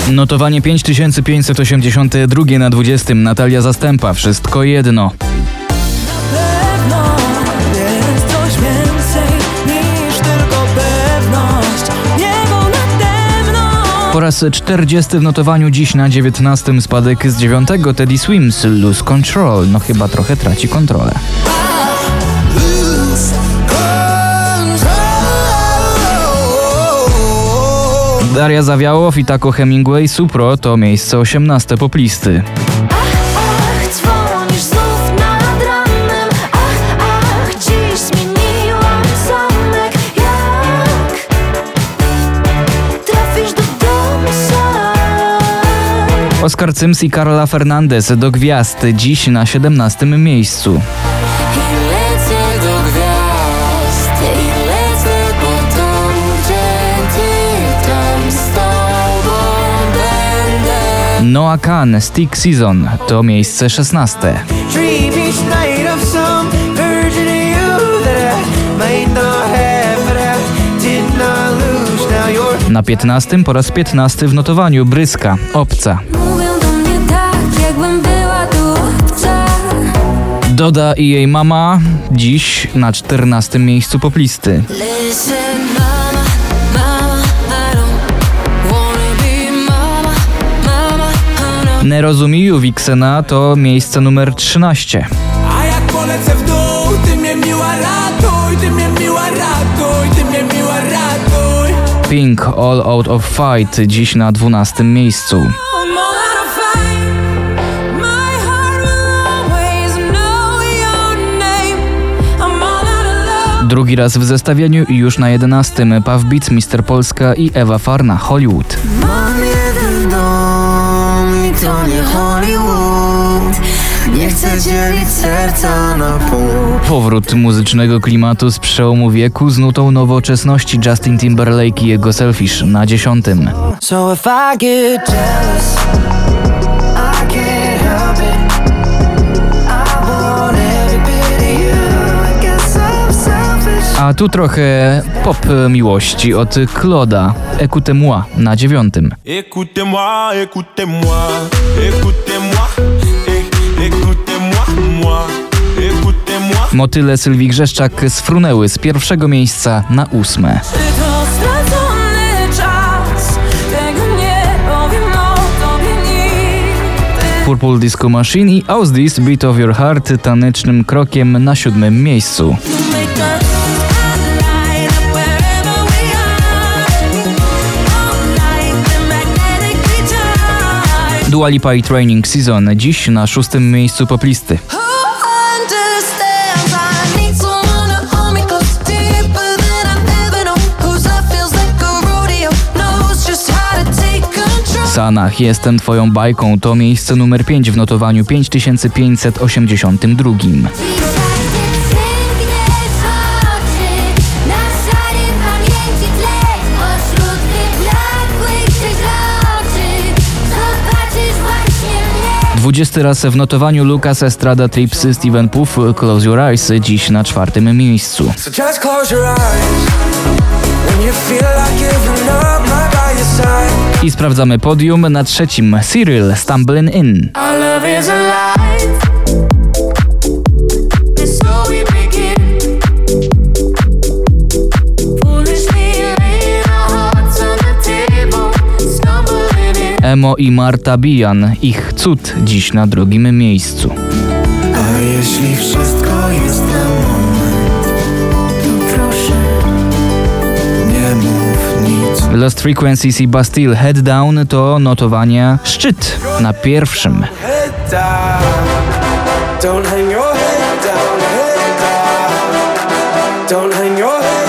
Notowanie 5582 na 20. Natalia Zastępa, Wszystko jedno. Po raz 40 w notowaniu, dziś na 19. spadek z 9. Teddy Swims, Lose Control. No chyba trochę traci kontrolę. Daria Zawiałow i Taco Hemingway, Supro to miejsce 18 poplisty. Oskar Cyms i Carla Fernandez, Do gwiazd, dziś na 17. miejscu. Noah Kahan, Stick Season, to miejsce 16. Na 15. po raz 15 w notowaniu, Bryska, Obca. Doda i jej mama, dziś na 14. miejscu poplisty. Nerozumiju Wiksena to miejsce numer 13. A jak polecę w dół, ty mnie miła ratuj, ty mnie miła ratuj, ty mnie miła ratuj. Pink, All Out of Fight, dziś na 12. miejscu. Drugi raz w zestawieniu i już na 11. Puff Beats, Mr. Polska i Ewa Farna, Hollywood. Mam jeden dom i to nie Hollywood. Nie chcę dzielić serca na pół. Powrót muzycznego klimatu z przełomu wieku z nutą nowoczesności, Justin Timberlake i jego Selfish na 10. So if I get jealous, I can't help it. I want every bit of you. I guess I'm selfish. A tu trochę pop miłości od Claude'a, Écoutez-moi na 9. Écoutez-moi, écoutez-moi, écoutez-moi, écoutez-moi, moi, écoutez-moi. Motyle Sylwii Grzeszczak sfrunęły z 1. miejsca na 8. Purple Disco Machine i How's This, Beat of Your Heart tanecznym krokiem na 7. miejscu. Dua Lipa i Training Season, dziś na 6. miejscu poplisty. Sanach, Jestem twoją bajką, to miejsce numer 5 w notowaniu, 5582. Dwudziesty raz w notowaniu, Lucas Estrada, Trips, Steven Puff, Close Your Eyes, dziś na 4. miejscu. I sprawdzamy podium na 3. Cyril, Stumbling In. Emo i Marta Bijan, Ich cud, dziś na 2. miejscu. A jeśli wszystko jest na moment, to proszę, nie mów nic. Lost Frequencies i Bastille, Head Down to notowania szczyt na 1. Head down, don't hang your head down, don't hang your head